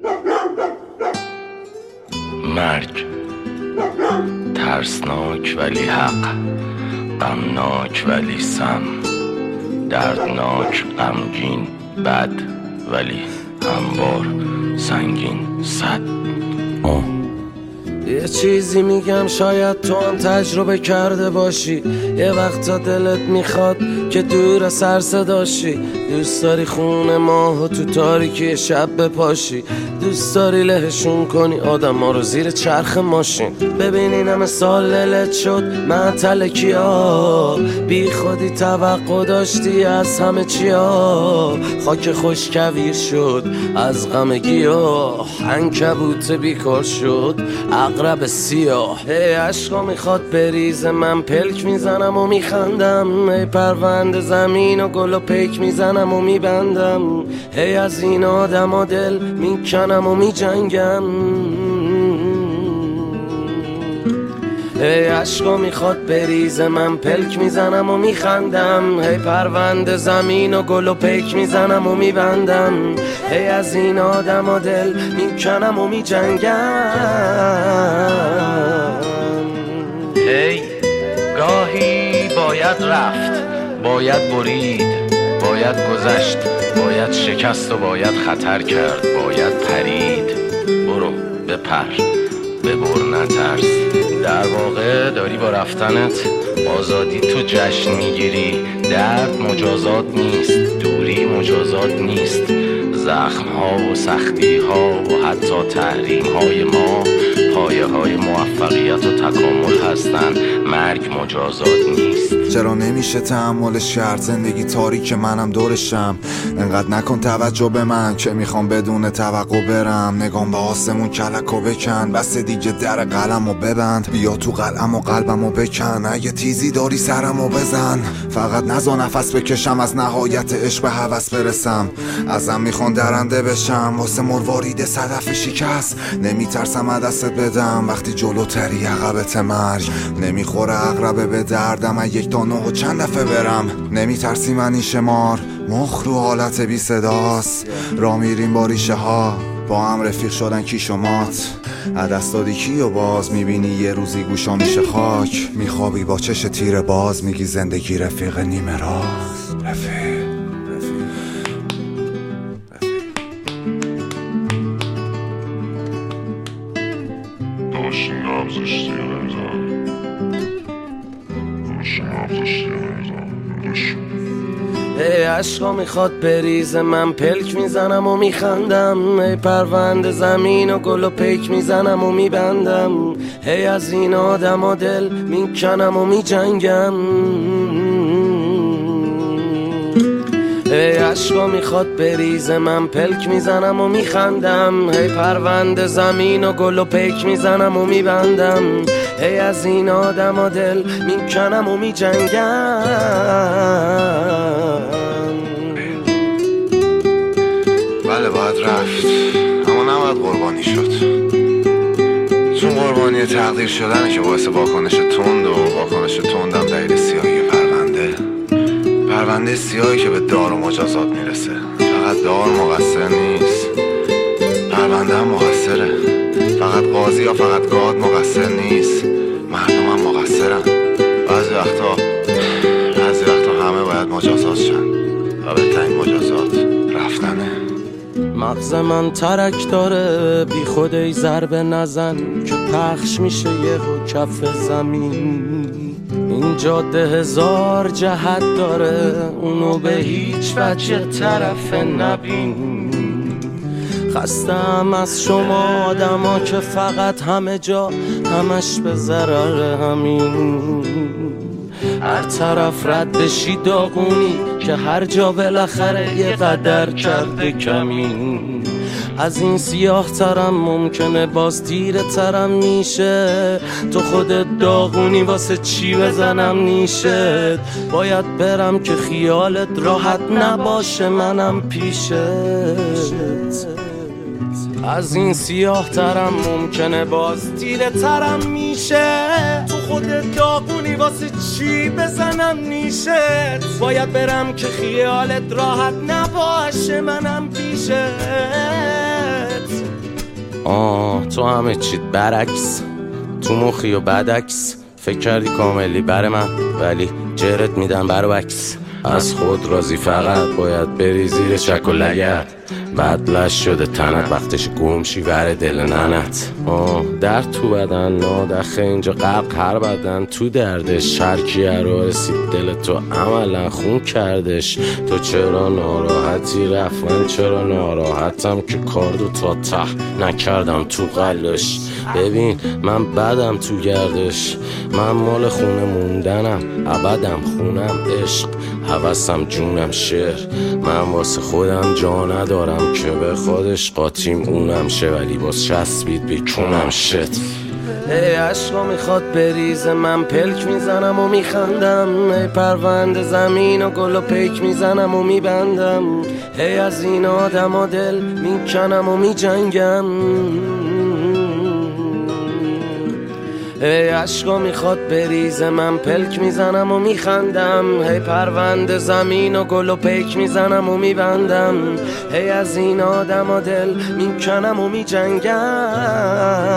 مرگ ترسناک ولی حق، غمناک ولی سم، دردناک غمگین بد، ولی هموار سنگین صد. یه چیزی میگم شاید تو هم تجربه کرده باشی. یه وقتا دلت میخواد که دور سر صداشی، دوست داری خونه ماهو تو تاریکی شب بپاشی، دوست داری لهشون کنی آدم ها رو زیر چرخ ماشین. ببینین همه سال للت شد معطل کیا، بی خودی توقع داشتی از همه چیا، خاک خوش کویر شد از غم گیاه، عنکبوت بیکار شد عقرب سیاه. هی عشقا میخواد بریزه من پلک میزنم و میخندم، هی پرونده زمین و گل و پیک میزنم و میبندم، هی از این آدم و دل میکنم و میجنگم. هی عشقا میخواد بریزه من پلک میزنم و میخندم، هی پرونده زمین و گل و پیک میزنم و میبندم، هی از این آدم و دل میکنم و میجنگم. هی گاهی باید رفت، باید برید، باید گذشت، باید شکست و باید خطر کرد، باید پرید. برو بپر، ببر نترس. در واقع داری با رفتنت آزادی تو جشن میگیری. درد مجازات نیست، دوری مجازات نیست، زخم ها و سختی ها و حتی تحریم های ما پایه های موفقیت و تکامل هستن. مرگ مجازات نیست. چرا نمیشه تحملش کرد؟ زندگی تاریک منم دورشم، انقدر نکن توجه به من که میخوام بدون توقع برم. نگام به آسمون کلکو بکن، بس دیگه در قلمو ببند، بیا تو قلم و قلبمو بکن، اگه تیزی داری سرمو بزن، فقط نزا نفس بکشم از نهایت عشق به هوس برسم. ازم میخوان درنده بشم واسه مروارید صدف شکست، نمیترسم از دستت بدم وقتی جلوتری عقبت مرگ. نمیخوره عقربه به دردم از یک تا نه و چند دفعه برم، نمیترسی من این شمار مخ رو حالت بی صداست. را میریم با ریشه ها با هم رفیق شدن کی شمات، عدست دادی کی و باز میبینی یه روزی گوشا میشه خاک، میخوابی با چش تیر باز میگی زندگی رفیق نیمه راست. رفیق داشتی نبزشتی نمیزن، داشتی نبزشتی نمیزن. ای عشقا میخواد بریزه من پلک میزنم و میخندم، ای پرونده زمین و گل و پیک میزنم و میبندم، هی از این آدم و دل میکنم و میجنگم. ای عشقا میخواد بریزه من پلک میزنم و میخندم، هی پرونده زمین و گل و پیک میزنم و میبندم، هی از این آدم و دل میکنم و میجنگم. بله باید رفت اما نباید قربانی شد، چون قربانی تقدیر شدنه که باعث واکنش تند و واکنش تندم دلیل سیاهی پرونده سیاهی که به دار و مجازات میرسه. فقط دار مقصر نیست، پرونده هم مقصره. فقط قاضی یا فقط گاد مقصر نیست، مردم هم مقصرن. بعضی وقتا همه باید مجازات شن و بهترین مجازات رفتنه. مغز من ترک داره بی خود ای ضربه نزن که پخش میشه یه رو کف زمین. این جاده هزار جهت داره اونو به هیچ وجه طرف نبین. خستم از شما آدما که فقط همه جا همش به ضرر همین. هر طرف رد بشی داغونی که هر جا بالاخره یه قدر کرده کمین. از این سیاه ترم ممکنه باز تیره ترم میشه، تو خودت داغونی واسه چی بزنم نیشت. باید برم که خیالت راحت نباشه منم پیشت. از این سیاه ترم ممکنه باز تیره ترم میشه، تو خودت داغونی واسه چی بزنم نیشت. باید برم که خیالت راحت نباشه منم پیشت. تو همه چیت برعکس، تو مخی و بدعکس. فکر کردی کاملی بر من، ولی جرت میدم بر بکس. از خود راضی فقط باید بری زیر چک و لگت. بدلش شده تنت، وقتش گمشی ور دل ننت. در تو بدن نادخه اینجا غرق هر بدن تو دردش. هر کیه رو رسید دل تو عملا خون کردش. تو چرا ناراحتی رفت، من چرا ناراحتم که کاردو تا ته نکردم تو قلش. ببین من بدم تو گردش، من مال خونه موندنم، ابدم خونم عشق، هوسم جونم شعر. من واسه خودم جا ندارم که به خودش قاطیم اونم شه، ولی باز چسبید بیکونم شت. ای عشقا میخواد بریزه، من پلک میزنم و میخندم. ای پرونده زمین و گل و پیک میزنم و میبندم. ای از این آدم و دل میکنم و میجنگم. ای عشقا میخواد بریزه، من پلک میزنم و میخندم. هی پرونده زمین و گل و پیک میزنم و میبندم. هی از این آدم و دل میکنم و میجنگم.